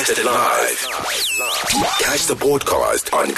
Broadcasted live. Catch the podcast on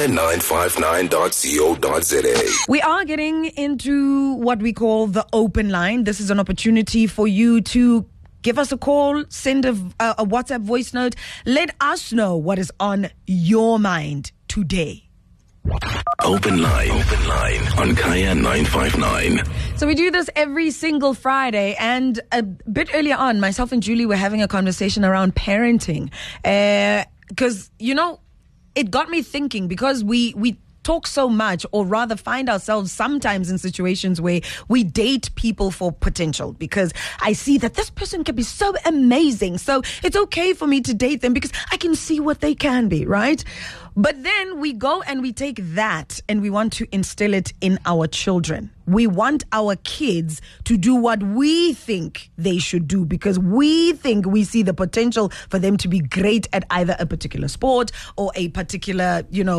kaya959.co.za. We are getting into what we call the open line. This is an opportunity for you to give us a call, send a WhatsApp voice note. Let us know what is on your mind today. Open line on Kaya 959. So we do this every single Friday, and a bit earlier on, myself and Julie were having a conversation around parenting. Because, it got me thinking, because we talk so much, or rather find ourselves sometimes in situations where we date people for potential, because I see that this person can be so amazing. So it's okay for me to date them because I can see what they can be, right? But then we go and we take that and we want to instill it in our children. We want our kids to do what we think they should do because we think we see the potential for them to be great at either a particular sport or a particular,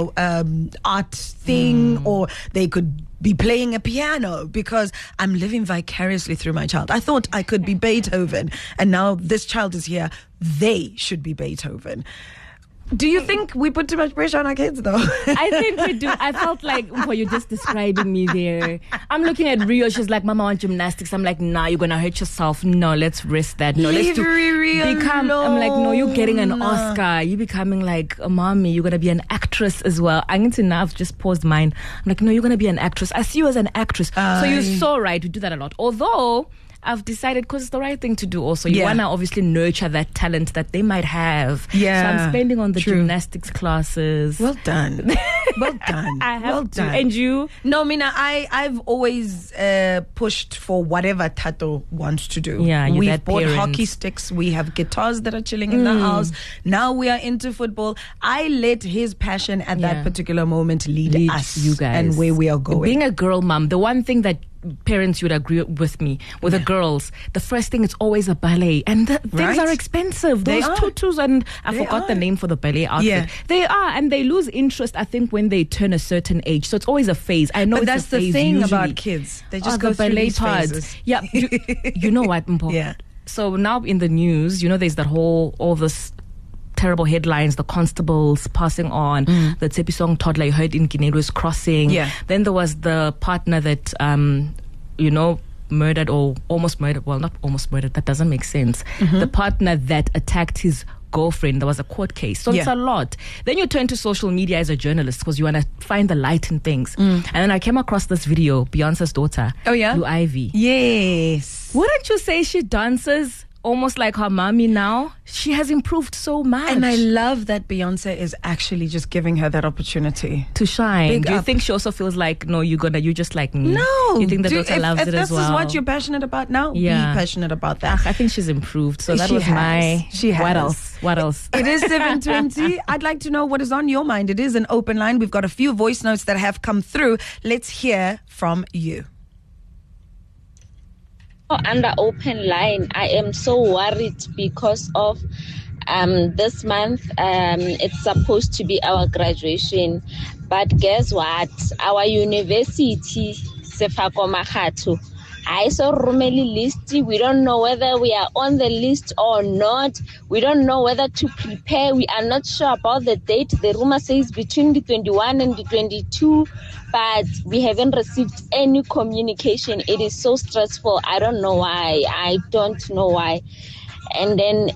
art thing, or they could be playing a piano because I'm living vicariously through my child. I thought I could be Beethoven, and now this child is here. They should be Beethoven. Do you think we put too much pressure on our kids, though? I think we do. I felt like, you're just describing me there. I'm looking at Rio. She's like, Mama, I want gymnastics. I'm like, nah, you're going to hurt yourself. No, let's risk that. No, let's become. I'm like, no, you're getting an Oscar. You're becoming like a mommy. You're going to be an actress as well. I need to now. I've just paused mine. I'm like, no, you're going to be an actress. I see you as an actress. So you're so right. We do that a lot. Although I've decided, because it's the right thing to do also. You want to obviously nurture that talent that they might have. Yeah. So I'm spending on the gymnastics classes. Well done. Well done. I have to. And you? No, Mina, I've always pushed for whatever Tato wants to do. Yeah, we've bought hockey sticks. We have guitars that are chilling in the house. Now we are into football. I let his passion at that particular moment lead us, you guys, and where we are going. Being a girl mom, the one thing that parents would agree with me, with the girls, the first thing is always a ballet, and things are expensive. Those tutus, and I forgot the name for the ballet outfit. They are, and they lose interest, I think, when they turn a certain age. So it's always a phase. I know, but that's the thing usually about kids. They just go the through ballet these phases. Yeah, you know what, Mpo? Yeah. So now in the news, there's that all this terrible headlines, the constables passing on, the Tshepisong toddler you heard in Ginelu's Crossing. Yeah. Then there was the partner that, murdered or almost murdered. Well, not almost murdered. That doesn't make sense. The partner that attacked his girlfriend. There was a court case. So it's a lot. Then you turn to social media as a journalist because you want to find the light in things. And then I came across this video, Beyonce's daughter. Oh, yeah? Blue Ivy. Yes. Wouldn't you say she dances almost like her mommy now? She has improved so much. And I love that Beyonce is actually just giving her that opportunity to shine. Do you think she also feels like, no, you're just like me? No. You think the daughter loves it as well? If this is what you're passionate about now, be passionate about that. I think she's improved. So that was my... She has. What else? It is 7:20. I'd like to know what is on your mind. It is an open line. We've got a few voice notes that have come through. Let's hear from you. Under open line, I am so worried because of this month. It's supposed to be our graduation, but guess what? Our university, Sefako Makhato, I saw Rumeli list. We don't know whether we are on the list or not. We don't know whether to prepare. We are not sure about the date. The rumor says between the 21 and the 22, but we haven't received any communication. It is so stressful. I don't know why. And then,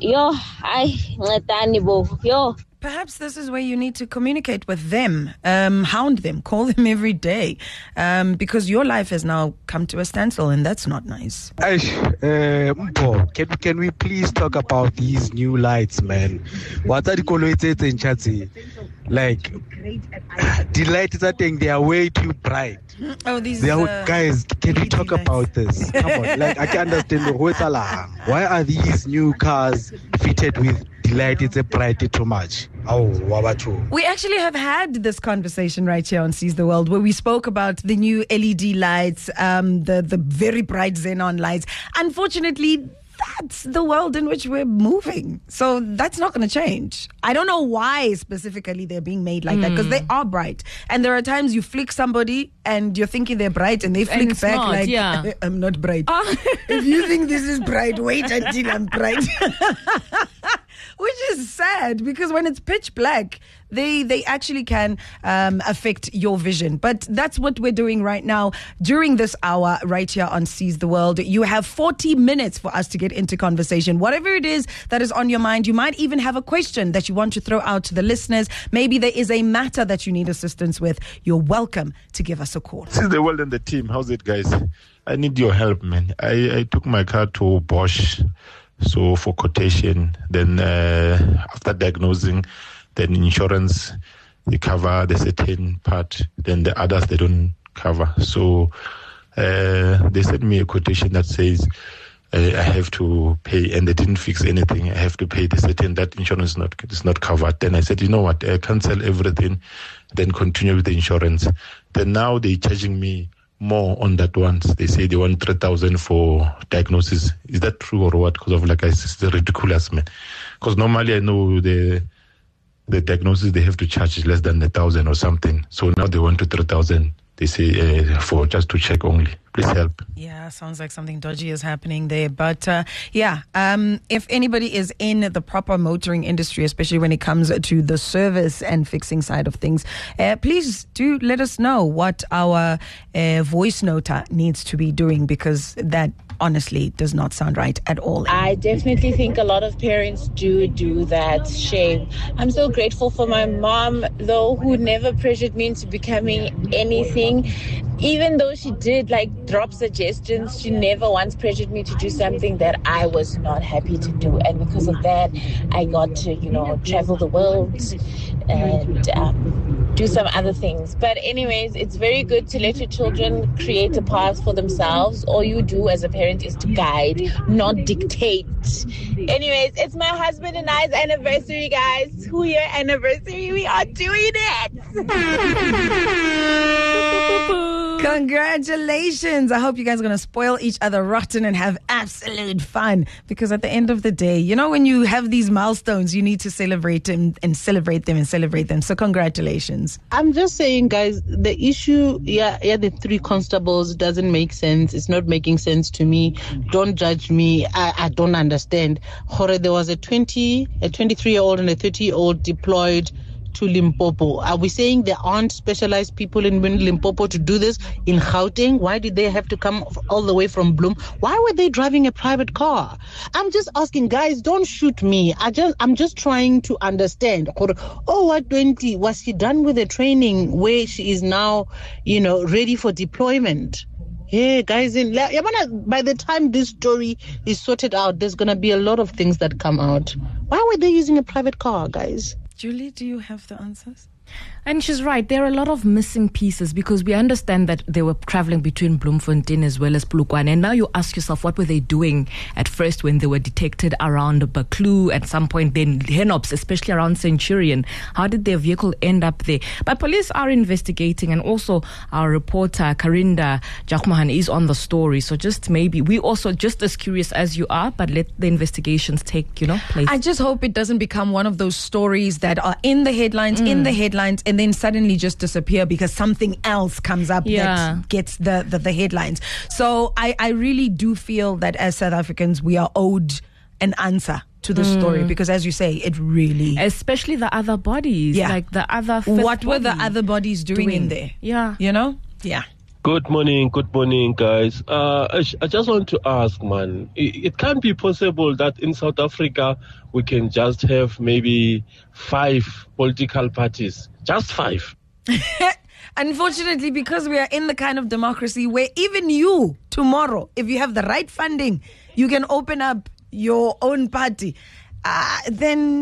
perhaps this is where you need to communicate with them, hound them, call them every day, because your life has now come to a standstill, and that's not nice. Mpo, can we please talk about these new lights, man? What are the like, the lights are saying they are way too bright. Oh, these guys, can we talk about this? Come on, like, I can understand why are these new cars fitted with the light? It's a bright too much. We actually have had this conversation right here on Seize the World, where we spoke about the new LED lights, the very bright xenon lights. Unfortunately, that's the world in which we're moving. So that's not going to change. I don't know why specifically they're being made like that, because they are bright. And there are times you flick somebody and you're thinking they're bright and they flick back I'm not bright. If you think this is bright, wait until I'm bright. Which is is sad because when it's pitch black, they actually can affect your vision. But that's what we're doing right now during this hour right here on Seize the World. You have 40 minutes for us to get into conversation. Whatever it is that is on your mind, you might even have a question that you want to throw out to the listeners. Maybe there is a matter that you need assistance with. You're welcome to give us a call. Seize the World and the team. How's it, guys? I need your help, man. I took my car to Bosch, so for quotation. Then after diagnosing, then insurance, they cover the certain part. Then the others, they don't cover. So they sent me a quotation that says I have to pay, and they didn't fix anything. I have to pay the certain, that insurance is not covered. Then I said, you know what, I cancel everything, then continue with the insurance. Then now they're charging me more on that one. They say they want 3,000 for diagnosis. Is that true or what? Because of it's ridiculous, man. Because normally I know the diagnosis they have to charge less than 1,000 or something. So now they want to 3,000. They say for just to check only. Please help. Yeah, sounds like something dodgy is happening there. But if anybody is in the proper motoring industry, especially when it comes to the service and fixing side of things, please do let us know what our voice noter needs to be doing, because that honestly does not sound right at all. I definitely think a lot of parents do that. Shame. I'm so grateful for my mom, though, who never pressured me into becoming anything. Even though she did drop suggestions, she never once pressured me to do something that I was not happy to do. And because of that, I got to, travel the world and do some other things. But anyways, it's very good to let your children create a path for themselves. All you do as a parent is to guide, not dictate. Anyways, it's my husband and I's anniversary, guys. 2-year anniversary. We are doing it. Congratulations. I hope you guys are going to spoil each other rotten and have absolute fun, because at the end of the day, when you have these milestones, you need to celebrate them and celebrate them and celebrate them. So congratulations. I'm just saying, guys, the issue, the 3 constables doesn't make sense. It's not making sense to me. Don't judge me. I don't understand. There was a 23-year-old and a 30-year-old deployed to Limpopo. Are we saying there aren't specialized people in Limpopo to do this? In Gauteng, why did they have to come all the way from Bloem? Why were they driving a private car? I'm just asking, guys, don't shoot me. I'm just trying to understand. What 20? Was she done with the training where she is now, ready for deployment? Yeah, guys, by the time this story is sorted out, there's going to be a lot of things that come out. Why were they using a private car, guys? Julie, do you have the answers? And she's right. There are a lot of missing pieces, because we understand that they were traveling between Bloemfontein as well as Polokwane. And now you ask yourself, what were they doing at first when they were detected around Buccleuch, at some point then Henops, especially around Centurion? How did their vehicle end up there? But police are investigating, and also our reporter Karinda Jakmahan is on the story. So just maybe we also just as curious as you are, but let the investigations take place. I just hope it doesn't become one of those stories that are in the headlines, and then suddenly just disappear because something else comes up that gets the headlines. So I really do feel that as South Africans, we are owed an answer to the story, because as you say, it really... Especially the other bodies, like the other... What were the other bodies doing in there? Yeah. Yeah. Good morning, guys. I just want to ask, man, it can't be possible that in South Africa we can just have maybe 5 political parties. Just 5. Unfortunately, because we are in the kind of democracy where even you, tomorrow, if you have the right funding, you can open up your own party. Then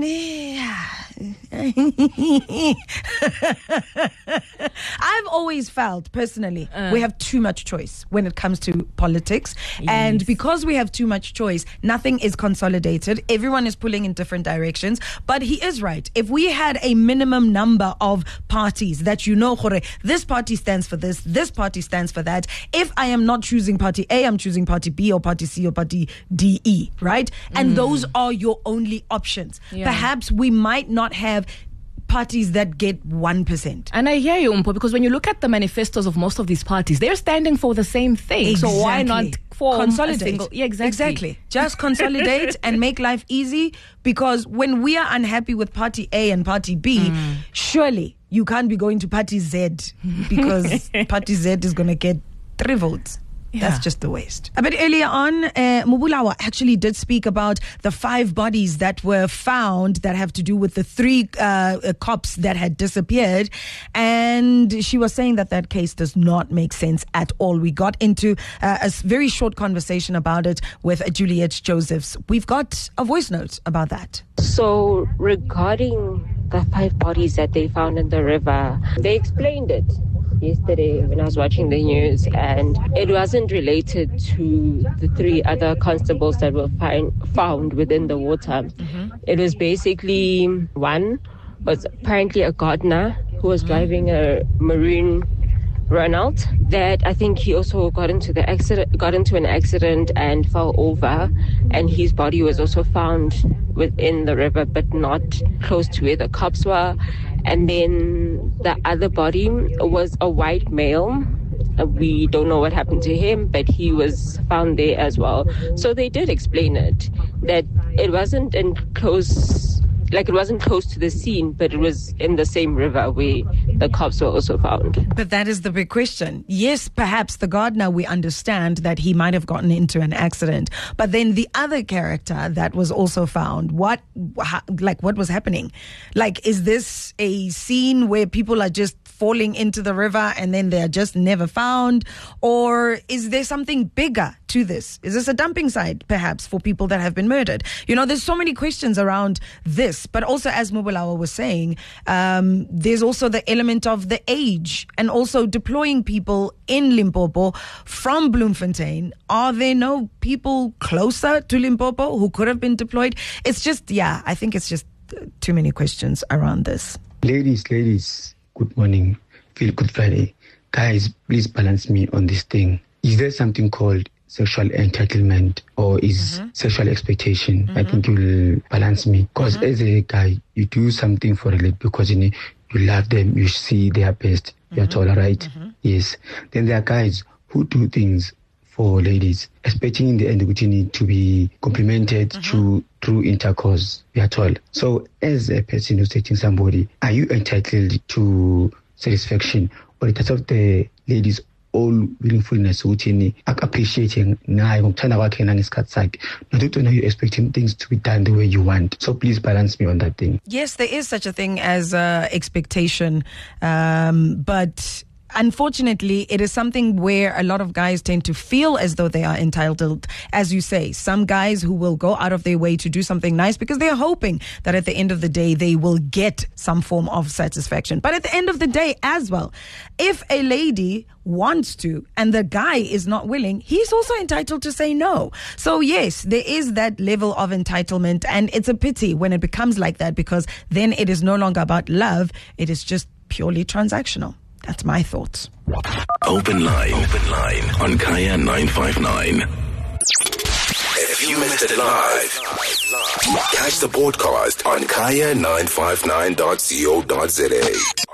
I've always felt personally we have too much choice when it comes to politics. Yes. And because we have too much choice, nothing is consolidated. Everyone is pulling in different directions. But he is right. If we had a minimum number of parties that this party stands for this party stands for that. If I am not choosing party A, I'm choosing party B or party C or party D, E, right? And those are your only options. Yeah. Perhaps we might not have parties that get 1%. And I hear you, Umpo, because when you look at the manifestos of most of these parties, they're standing for the same thing. Exactly. So why not form consolidate? a single? Yeah, exactly. Just consolidate and make life easy, because when we are unhappy with party A and party B, surely you can't be going to party Z, because party Z is going to get 3 votes. Yeah. That's just the waste. A bit earlier on, Mubulawa actually did speak about the 5 bodies that were found that have to do with the 3 cops that had disappeared. And she was saying that case does not make sense at all. We got into a very short conversation about it with Juliet Josephs. We've got a voice note about that. So regarding the 5 bodies that they found in the river, they explained it yesterday when I was watching the news, and it wasn't related to the 3 other constables that were found within the water. It was basically, one was apparently a gardener who was driving a maroon Renault, that I think he also got into an accident and fell over, and his body was also found within the river but not close to where the cops were. And then the other body was a white male. We don't know what happened to him, but he was found there as well. So they did explain it, that it wasn't close to the scene, but it was in the same river where the cops were also found. But that is the big question. Yes, perhaps the gardener, we understand that he might have gotten into an accident, but then the other character that was also found, what was happening? Like, is this a scene where people are just falling into the river and then they're just never found? Or is there something bigger to this? Is this a dumping site, perhaps, for people that have been murdered? There's so many questions around this. But also, as Mubulawa was saying, there's also the element of the age, and also deploying people in Limpopo from Bloemfontein. Are there no people closer to Limpopo who could have been deployed? It's just, I think it's just too many questions around this. Ladies, good morning. Feel Good Friday. Guys, please balance me on this thing. Is there something called sexual entitlement, or is sexual expectation? I think you'll balance me, because as a guy, you do something for a lady because you love them, you see their best, you're told, right? Yes. Then there are guys who do things for ladies, expecting in the end which you need to be complimented through intercourse, we are told. So as a person who's dating somebody, are you entitled to satisfaction, or it of the ladies all willfulness ukuthi appreciating naye ngokuthanda kwakhe nangesikhathi sakhe, not ukuthi you're expecting things to be done the way you want. So please balance me on that thing. Yes, there is such a thing as expectation, but unfortunately, it is something where a lot of guys tend to feel as though they are entitled. As you say, some guys who will go out of their way to do something nice because they're hoping that at the end of the day, they will get some form of satisfaction. But at the end of the day as well, if a lady wants to and the guy is not willing, he's also entitled to say no. So yes, there is that level of entitlement, and it's a pity when it becomes like that, because then it is no longer about love. It is just purely transactional. That's my thoughts. Open line on Kaya 959. If you missed it live, catch the podcast on kaya959.co.za.